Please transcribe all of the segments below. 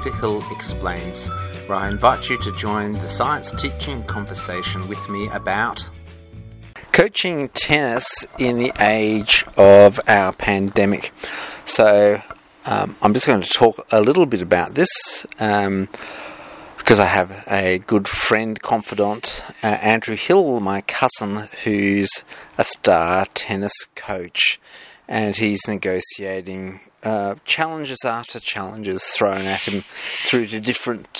Peter Hill Explains, where I invite you to join the science teaching conversation with me about coaching tennis in the age of our pandemic. So I'm just going to talk a little bit about this because I have a good friend, confidant, Andrew Hill, my cousin, who's a star tennis coach, and he's negotiating challenges after challenges thrown at him through to different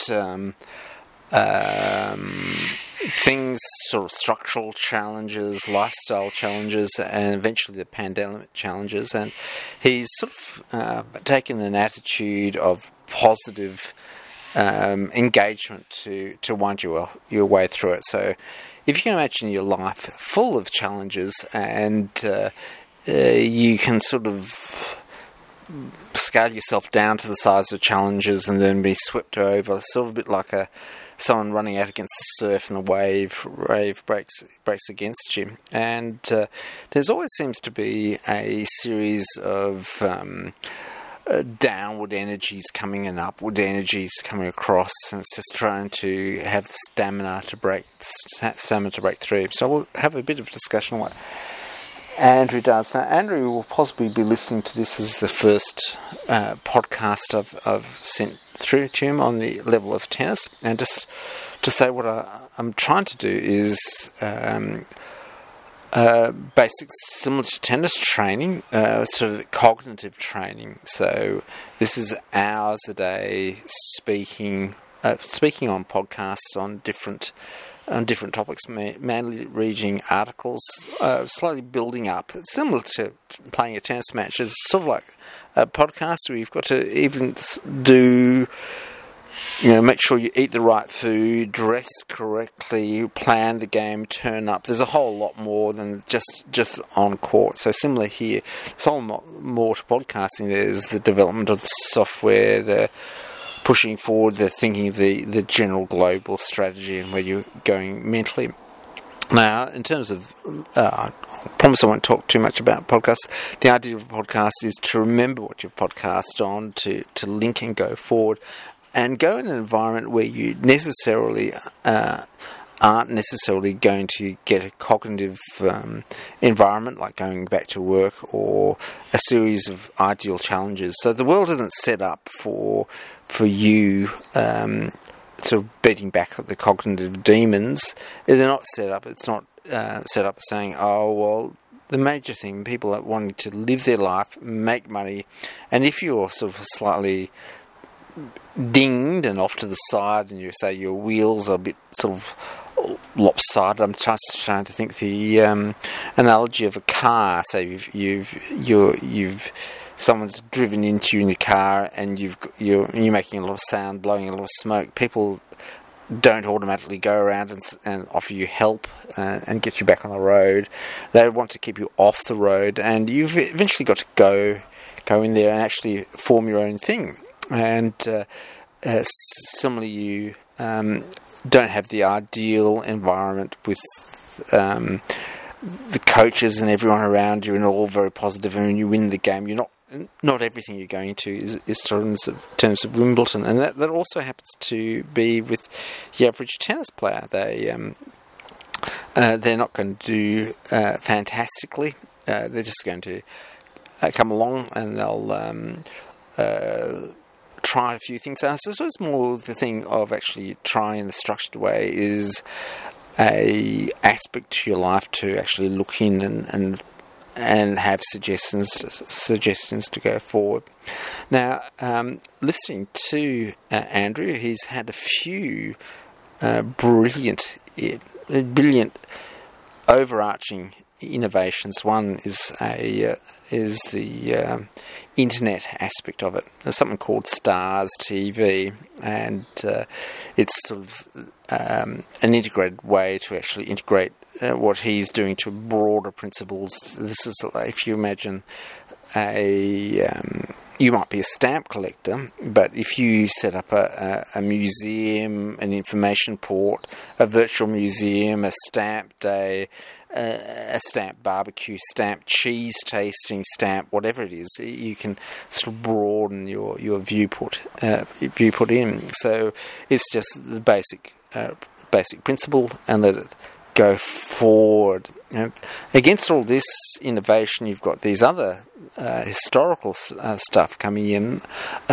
things, sort of structural challenges, lifestyle challenges, and eventually the pandemic challenges. And he's sort of taken an attitude of positive engagement to wind your way through it. So if you can imagine your life full of challenges, and you can sort of scale yourself down to the size of challenges and then be swept over, sort of a bit like someone running out against the surf and the wave breaks against you. And there's always seems to be a series of downward energies coming and upward energies coming across, and it's just trying to have the stamina to break through. So we'll have a bit of discussion on what Andrew does. Now, Andrew will possibly be listening to this as the first podcast I've sent through to him on the level of tennis. And just to say what I'm trying to do is basic, similar to tennis training, sort of cognitive training. So this is hours a day speaking on podcasts on different topics, mainly reading articles, slowly building up. It's similar to playing a tennis match. It's sort of like a podcast where you've got to even do, make sure you eat the right food, dress correctly, plan the game, turn up. There's a whole lot more than just on court. So similar here, there's a whole lot more to podcasting. There's the development of the software, the pushing forward, the thinking of the general global strategy and where you're going mentally. Now, in terms of, I promise I won't talk too much about podcasts. The idea of a podcast is to remember what you've podcast on, to link and go forward, and go in an environment where you necessarily aren't necessarily going to get a cognitive environment like going back to work or a series of ideal challenges. So the world isn't set up for you sort of beating back at the cognitive demons. They're not set up. It's not set up saying, oh, well, the major thing, people are wanting to live their life, make money, and if you're sort of slightly dinged and off to the side and you say your wheels are a bit sort of lopsided. I'm just trying to think the analogy of a car. So you've someone's driven into you in the car and you're making a lot of sound, blowing a lot of smoke. People don't automatically go around and offer you help and get you back on the road. They want to keep you off the road, and you've eventually got to go in there and actually form your own thing. And similarly, you don't have the ideal environment with the coaches and everyone around you and all very positive, and when you win the game, you're not everything you're going to is in terms of Wimbledon. And that also happens to be with the average tennis player. They're not going to do fantastically. They're just going to come along and they'll try a few things out. So it's more the thing of actually trying in a structured way is a aspect to your life to actually look in and have suggestions to go forward. Now, listening to Andrew, he's had a few brilliant overarching innovations. One is the internet aspect of it. There's something called Stars TV, and it's sort of an integrated way to actually integrate what he's doing to broader principles. This is, if you imagine you might be a stamp collector, but if you set up a museum, an information port, a virtual museum, a stamp day, a stamp barbecue, stamp cheese tasting, stamp whatever it is. You can sort of broaden your viewport in. So it's just the basic principle, and let it go forward. And against all this innovation, you've got these other historical stuff coming in,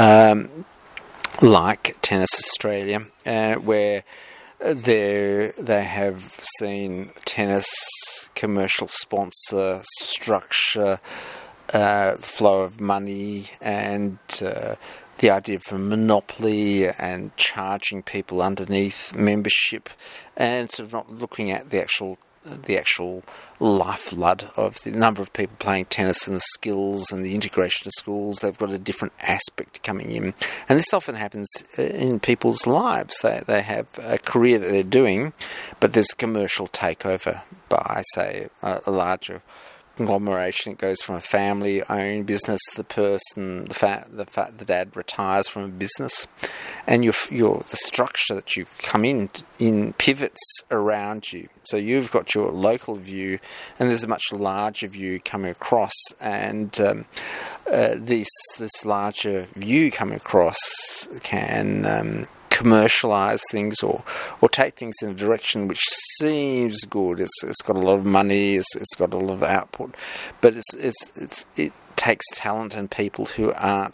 like Tennis Australia, where they have seen tennis commercial sponsor structure, flow of money, and the idea of a monopoly and charging people underneath membership, and sort of not looking at the actual lifeblood of the number of people playing tennis and the skills and the integration of schools. They've got a different aspect coming in. And this often happens in people's lives. They have a career that they're doing, but there's a commercial takeover by, say, a larger conglomeration. It goes from a family-owned business. The dad retires from a business, and the structure that you come in pivots around you. So you've got your local view, and there's a much larger view coming across, and this larger view coming across can commercialize things or take things in a direction which seems good. It's got a lot of money, it's got a lot of output, but it takes talent and people who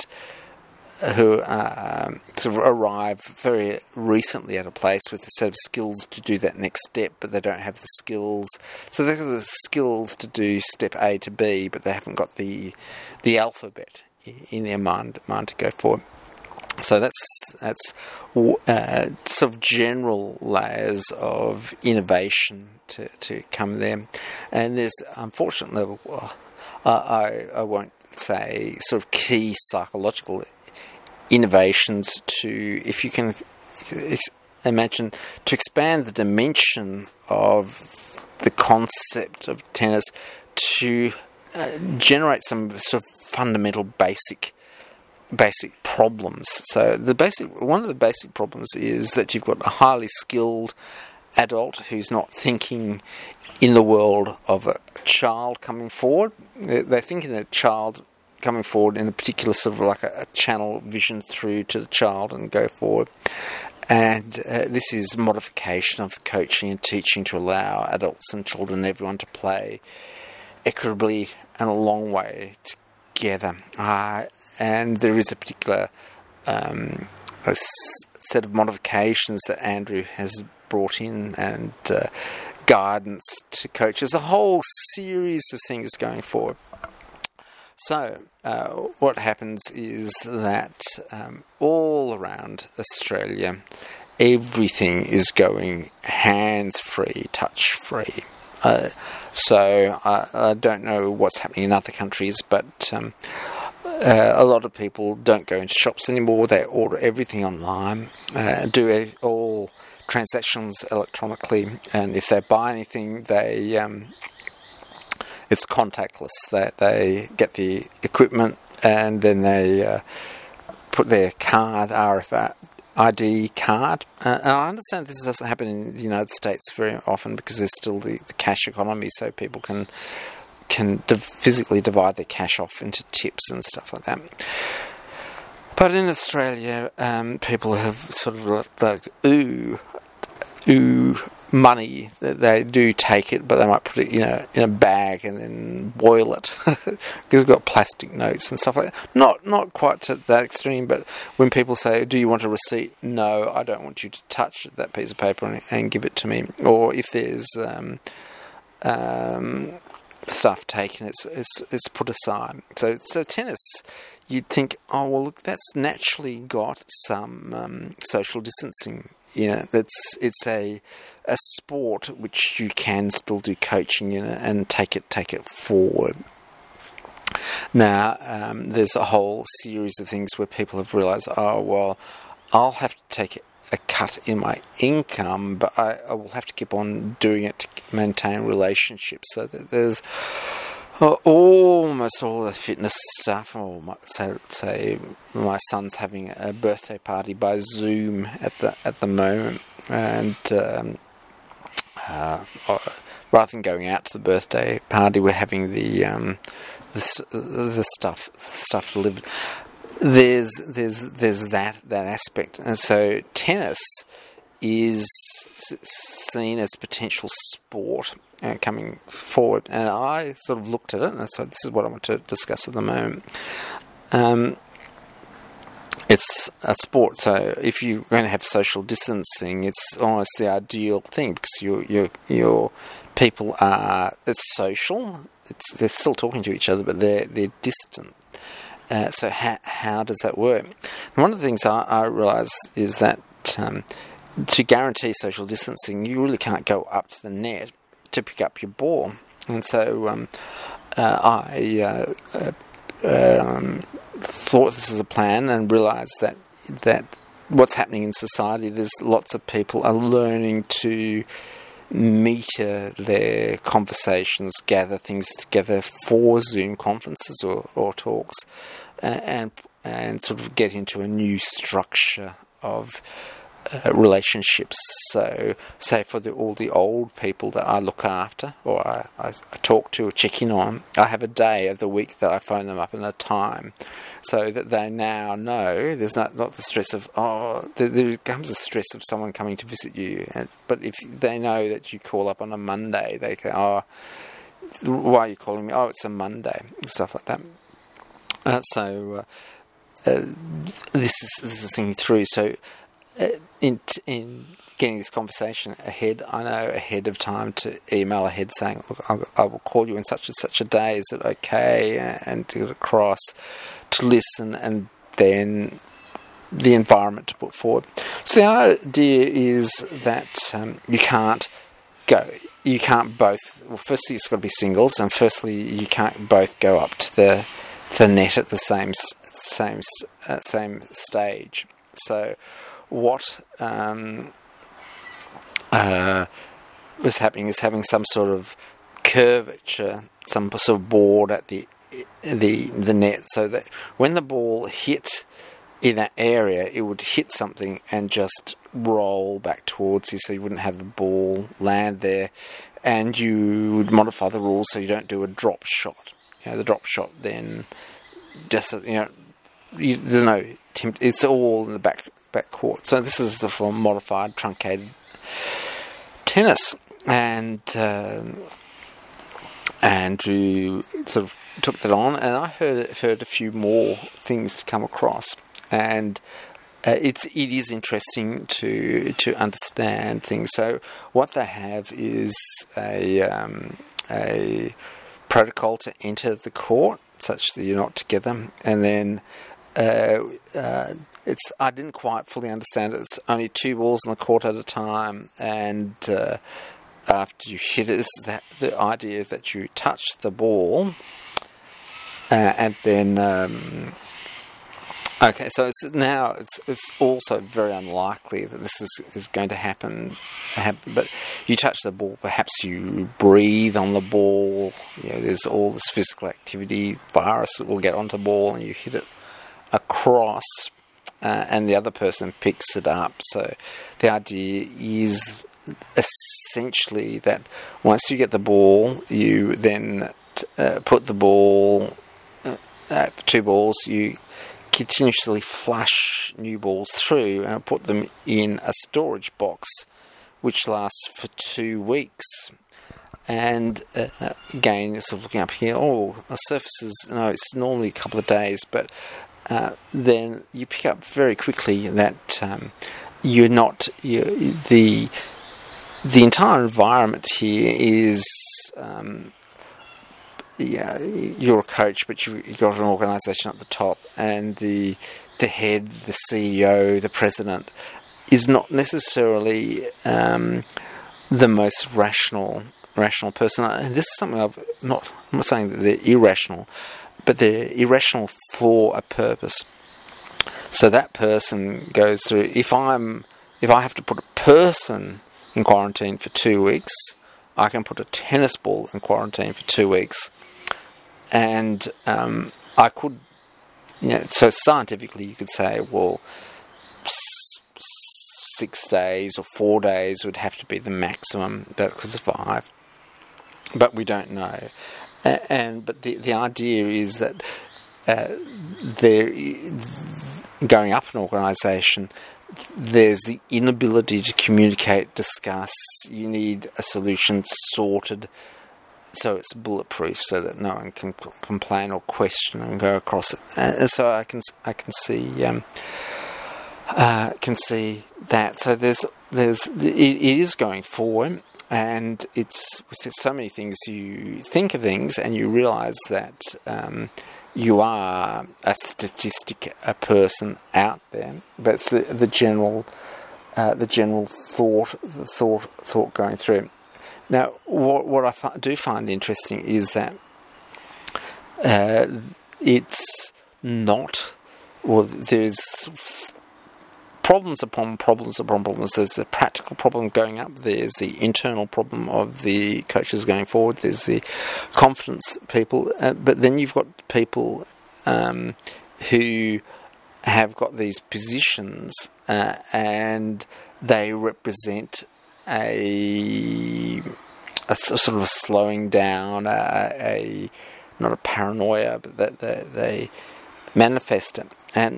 sort of arrive very recently at a place with a set of skills to do that next step, but they don't have the skills. So they've got the skills to do step A to B, but they haven't got the alphabet in their mind to go forward. So that's sort of general layers of innovation to come there. And there's, unfortunately, I won't say sort of key psychological innovations if you can imagine, to expand the dimension of the concept of tennis to generate some sort of fundamental basic problems. So one of the basic problems is that you've got a highly skilled adult who's not thinking in the world of a child coming forward. They're thinking that child coming forward in a particular sort of like a channel vision through to the child and go forward. And this is modification of coaching and teaching to allow adults and children and everyone to play equitably and a long way together. And there is a particular set of modifications that Andrew has brought in, and guidance to coaches, a whole series of things going forward. So what happens is that all around Australia, everything is going hands-free, touch-free. So I don't know what's happening in other countries, but a lot of people don't go into shops anymore. They order everything online, do all transactions electronically, and if they buy anything, it's contactless. They get the equipment, and then they put their card, RFID card. And I understand this doesn't happen in the United States very often because there's still the cash economy, so people can physically divide their cash off into tips and stuff like that. But in Australia, people have sort of like, money. They do take it, but they might put it in a bag and then boil it because we've got plastic notes and stuff like that. Not quite to that extreme, but when people say, "Do you want a receipt?" No, I don't want you to touch that piece of paper and give it to me. Or if there's stuff taken, it's put aside. So tennis, you'd think, oh well, look, that's naturally got some social distancing. It's a sport which you can still do coaching in and take it forward. Now, there's a whole series of things where people have realised, oh well, I'll have to take a cut in my income, but I will have to keep on doing it to maintain relationships. So that there's almost all the fitness stuff. Or say my son's having a birthday party by Zoom at the moment, and rather than going out to the birthday party, we're having the stuff delivered. There's that aspect, and so tennis is seen as potential sport coming forward, and I sort of looked at it, and so this is what I want to discuss at the moment. It's a sport, so if you're going to have social distancing, it's almost the ideal thing because your people are, it's social. They're still talking to each other, but they're distant. So how does that work? And one of the things I realise is that to guarantee social distancing, you really can't go up to the net to pick up your ball. And so I thought this is a plan and realised that what's happening in society, there's lots of people are learning to meter their conversations, gather things together for Zoom conferences or talks, and sort of get into a new structure of relationships. So, say for all the old people that I look after or I talk to or check in on, I have a day of the week that I phone them up in a time, so that they now know there's not the stress of, there comes a stress of someone coming to visit you. But if they know that you call up on a Monday, they go, why are you calling me? Oh, it's a Monday, stuff like that. This is thinking through. So in getting this conversation ahead, I know ahead of time to email ahead saying, look, I will call you in such and such a day, is it okay? And to get across, to listen, and then the environment to put forward. So the idea is that you can't both, well, firstly it's got to be singles, and firstly you can't both go up to the net at the same stage. So what was happening is having some sort of curvature, some sort of board at the net, so that when the ball hit in that area, it would hit something and just roll back towards you, so you wouldn't have the ball land there, and you would modify the rules so you don't do a drop shot. The drop shot then just there's no it's all in the back court. So this is the modified truncated tennis, and we sort of took that on, and I heard a few more things to come across, and it is interesting to understand things. So what they have is a protocol to enter the court such that you're not together, and then I didn't quite fully understand it. It's only 2 balls in the court at a time, and after you hit it, the idea is that you touch the ball, and then okay. So it's also very unlikely that this is going to happen. But you touch the ball, perhaps you breathe on the ball. There's all this physical activity. Virus that will get onto the ball, and you hit it across. And the other person picks it up. So the idea is essentially that once you get the ball, you then put the ball, 2 balls, you continuously flush new balls through and put them in a storage box, which lasts for 2 weeks. And again, sort of looking up here, the surfaces, it's normally a couple of days, but then you pick up very quickly that the entire environment here is you're a coach, but you've got an organisation at the top, and the head, the CEO, the president is not necessarily the most rational person. And this is something I'm not saying that they're irrational, but they're irrational for a purpose. So that person goes through, if I have to put a person in quarantine for 2 weeks, I can put a tennis ball in quarantine for 2 weeks. And I could, so scientifically you could say, well, 6 days or 4 days would have to be the maximum that could survive. but we don't know. But the idea is that going up an organisation, there's the inability to communicate, discuss. You need a solution sorted so it's bulletproof, so that no one can complain or question and go across it. And so I can see that. So it is going forward, and it's with so many things. You think of things and you realise that you are a statistic, a person out there. But it's the general thought going through. Now, what I do find interesting is that it's not, or there's problems upon problems upon problems. There's the practical problem going up. There's the internal problem of the coaches going forward. There's the confidence people. But then you've got people who have got these positions and they represent a sort of a slowing down, not a paranoia, but that they manifest it. And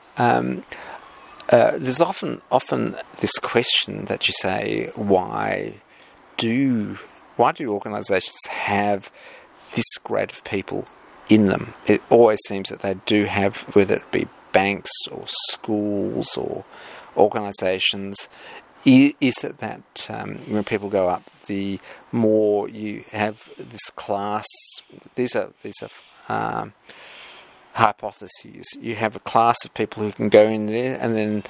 there's often this question that you say, why do organisations have this grade of people in them? It always seems that they do have, whether it be banks or schools or organisations. Is it that when people go up, the more you have this class? These are hypotheses. You have a class of people who can go in there, and then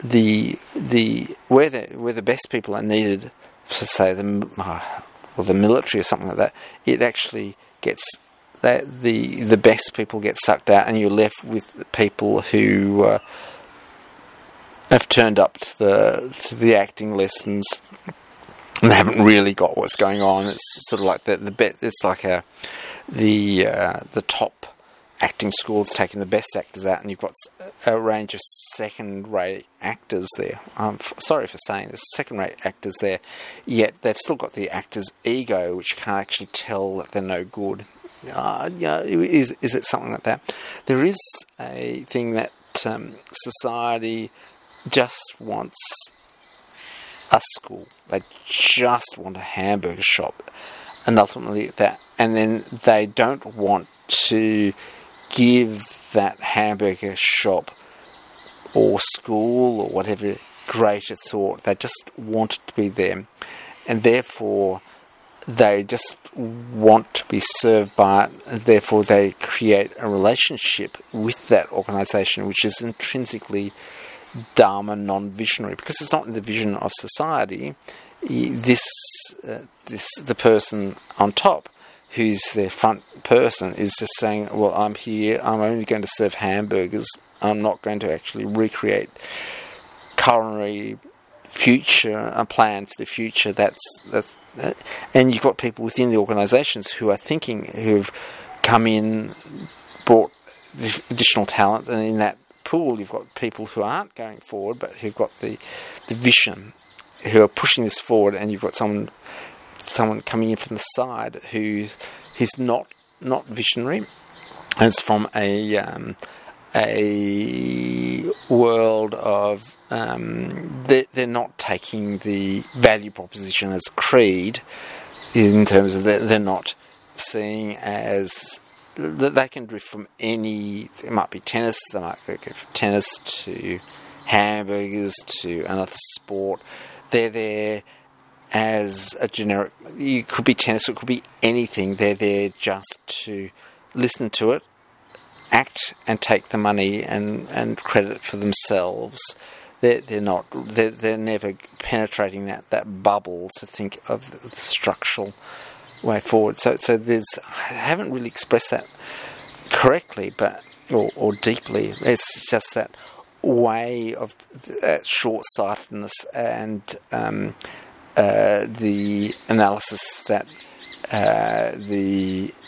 where the best people are needed, for say the military or something like that, it actually gets that the best people get sucked out, and you're left with the people who have turned up to the acting lessons and they haven't really got what's going on. It's sort of like it's like the top acting school's taking the best actors out, and you've got a range of second-rate actors there. I'm sorry for saying this, second-rate actors there, yet they've still got the actor's ego, which can't actually tell that they're no good. Is it something like that? There is a thing that society just wants a school. They just want a hamburger shop, and ultimately that, and then they don't want to give that hamburger shop or school or whatever greater thought. They just want it to be there, and therefore they just want to be served by it, and therefore they create a relationship with that organisation which is intrinsically Dharma non-visionary, because it's not in the vision of society. The person on top, who's their front person, is just saying, well, I'm here, I'm only going to serve hamburgers, I'm not going to actually recreate culinary future, a plan for the future. And you've got people within the organisations who are thinking, who've come in, brought additional talent, and in that pool you've got people who aren't going forward but who've got the vision, who are pushing this forward, and you've got someone coming in from the side who's not visionary, and it's from a world of they're not taking the value proposition as creed, in terms of they're not seeing as that they can drift from any. It might be tennis. They might go from tennis to hamburgers to another sport. They're there as a generic. You could be tennis. It could be anything. They're there just to listen to it, act, and take the money and credit it for themselves. They're not. They're never penetrating that bubble to think of the structural way forward. So there's. I haven't really expressed that correctly, or deeply. It's just that way of short-sightedness and the analysis that the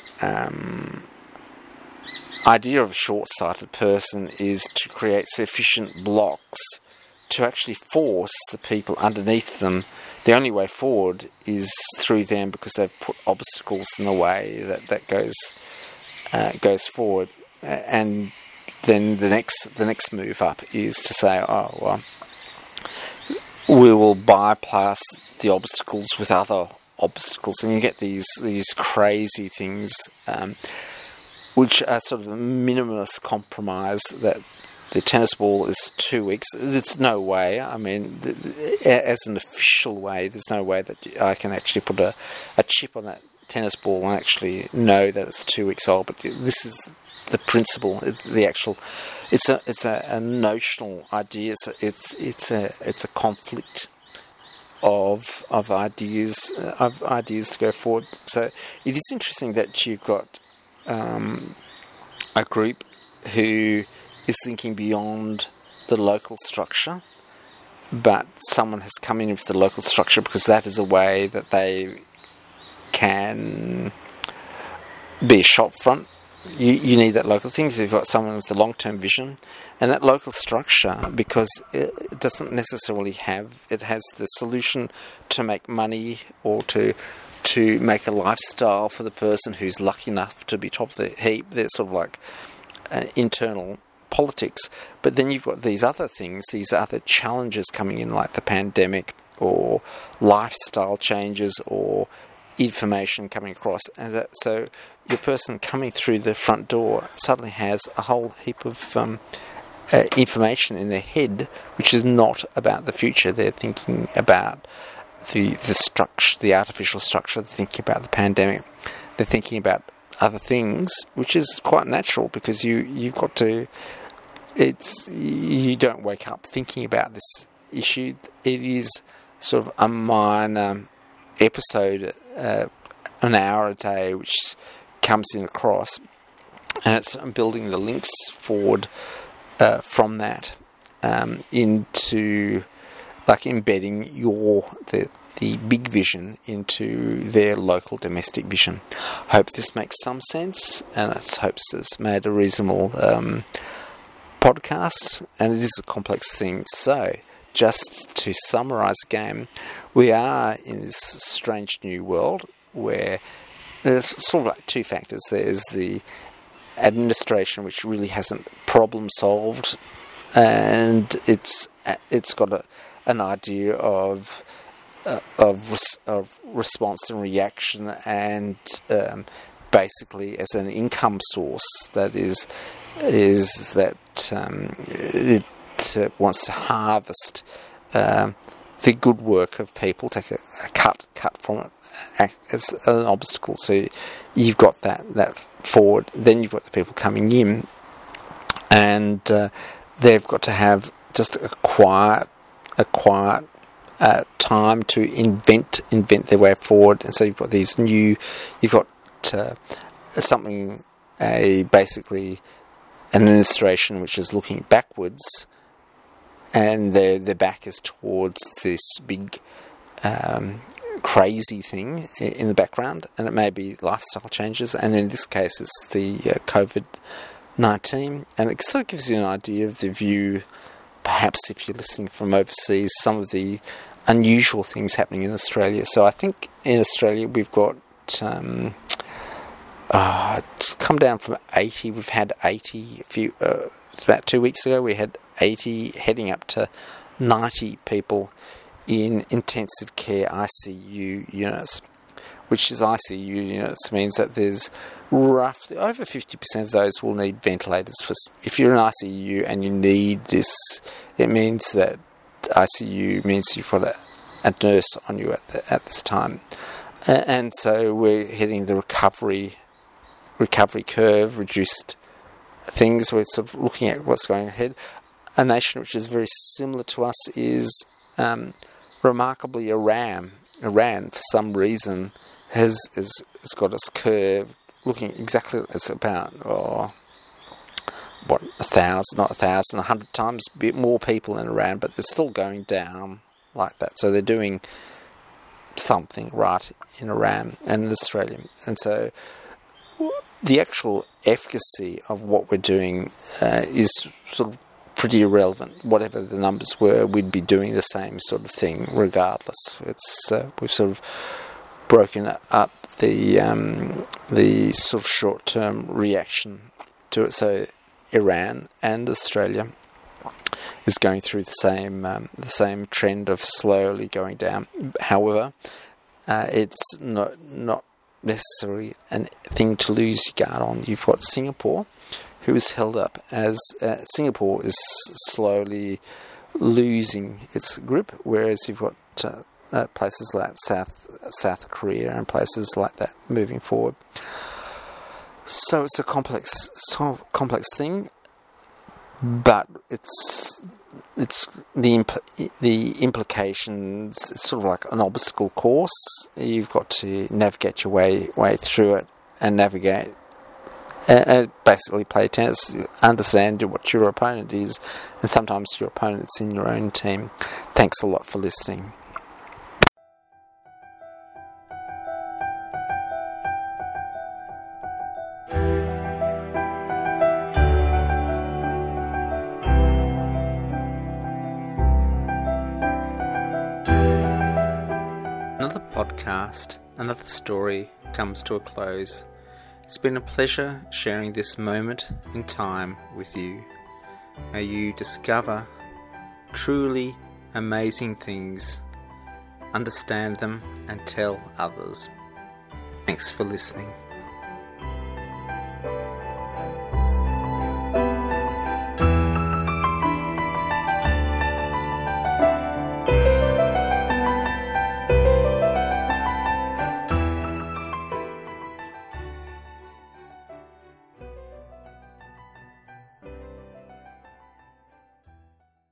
idea of a short-sighted person is to create sufficient blocks to actually force the people underneath them the only way forward is through them, because they've put obstacles in the way that goes forward. And then the next move up is to say, oh well, we will bypass the obstacles with other obstacles, and you get these crazy things, which are sort of a minimalist compromise that the tennis ball is 2 weeks. There's no way. I mean, as an official way, there's no way that I can actually put a chip on that tennis ball and actually know that it's 2 weeks old. But this is the principle. The actual. It's a notional idea. It's a conflict of ideas to go forward. So it is interesting that you've got a group who is thinking beyond the local structure, but someone has come in with the local structure because that is a way that they can be a shop front. You need that local thing. So you've got someone with the long-term vision, and that local structure, because it doesn't necessarily it has the solution to make money or to make a lifestyle for the person who's lucky enough to be top of the heap. They're sort of like internal politics. But then you've got these other things, these other challenges coming in, like the pandemic or lifestyle changes or information coming across. And so your person coming through the front door suddenly has a whole heap of information in their head, which is not about the future. They're thinking about the structure, the artificial structure. They're thinking about the pandemic. They're thinking about other things, which is quite natural, because you've got to. You don't wake up thinking about this issue. It is sort of a minor episode, an hour a day, which comes in across, and it's building the links forward from that into, like, embedding the big vision into their local domestic vision. Hope this makes some sense, and I hope it's made a reasonable podcast, and it is a complex thing. So, just to summarise again, we are in this strange new world where there's sort of like two factors. There's the administration, which really hasn't problem solved, and it's got an idea of response and reaction, and basically as an income source that is that it wants to harvest the good work of people, take a cut from it as an obstacle. So you've got that forward. Then you've got the people coming in, and they've got to have just a quiet time to invent their way forward. And so you've got basically an administration which is looking backwards, and their back is towards this big crazy thing in the background, and it may be lifestyle changes, and in this case it's the COVID-19, and it sort of gives you an idea of the view, perhaps if you're listening from overseas, some of the unusual things happening in Australia. So I think in Australia we've got it's come down from 80. We've had 80 about 2 weeks ago. We had 80, heading up to 90 people in intensive care ICU units, which is ICU units means that there's roughly over 50% of those will need ventilators. If you're in ICU and you need this, it means that ICU means you've got a nurse on you at this time, and so we're hitting the recovery curve, reduced things. We're sort of looking at what's going ahead. A nation which is very similar to us is remarkably Iran. Iran, for some reason, has got its curve looking exactly. It's about 100 times a bit more people in Iran, but they're still going down like that. So they're doing something right in Iran and in Australia, and so the actual efficacy of what we're doing is sort of pretty irrelevant. Whatever the numbers were, we'd be doing the same sort of thing regardless. It's we've sort of broken up the sort of short-term reaction to it. So Iran and Australia is going through the same trend of slowly going down. However, it's not necessarily a thing to lose your guard on. You've got Singapore, who is held up as Singapore is slowly losing its grip, whereas you've got places like South Korea and places like that moving forward. So it's a complex thing, but it's the implications. It's sort of like an obstacle course. You've got to navigate your way through it and navigate. Basically play tennis, understand what your opponent is, and sometimes your opponent's in your own team. Thanks a lot for listening. Another podcast, another story comes to a close. It's been a pleasure sharing this moment in time with you. May you discover truly amazing things, understand them, and tell others. Thanks for listening.